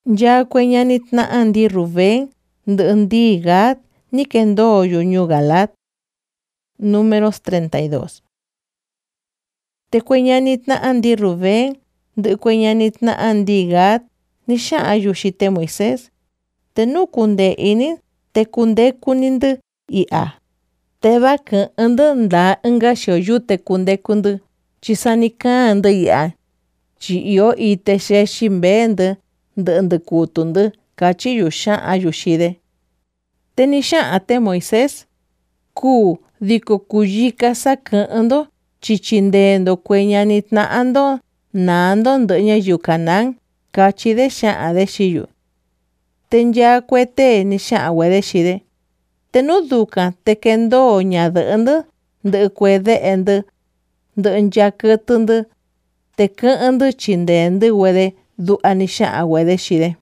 Nyakue ñanitna'a ndi Rubén ndɨ'ɨ ndi Gad ni kendoyo ñuu Galaad. Números 32. Te kue ñanitna'a ndi Rubén ndɨ'ɨ kue ñanitna'a ndi Gad ni xa'an yuxite Moisés. Te nu kundee ini te kundeku-ndɨ i'ya. Te vakɨ'ɨ-ndɨ ndaa ɨnga xoyute kundeku-ndɨ chi sani ka'an-ndɨ i'ya chi io ite xexi mbee-ndɨ ndɨ'ɨ kutu-ndɨ katyi yuxa'an yuxide. Te ni xa'an Moisés: Kuu diko kuyika sakɨ'ɨ-ndo chi chindee-ndo kue ñanitna'a-ndo naa-ndo ndɨ'ɨ ñayiu Canaán, katyi-de xa'an‑de xiyu. Te nyakue tee ni xa'an‑güede xii‑de. Te nu dukan te kendoo ñadɨ'ɨ‑ndɨ ndɨ'ɨ kue de'e‑ndɨ ndɨ'ɨ nchaa kɨtɨ‑ndɨ te kɨ'ɨn‑ndɨ chindee‑ndɨ‑güede, du'va ni xa'an‑güede xii‑de.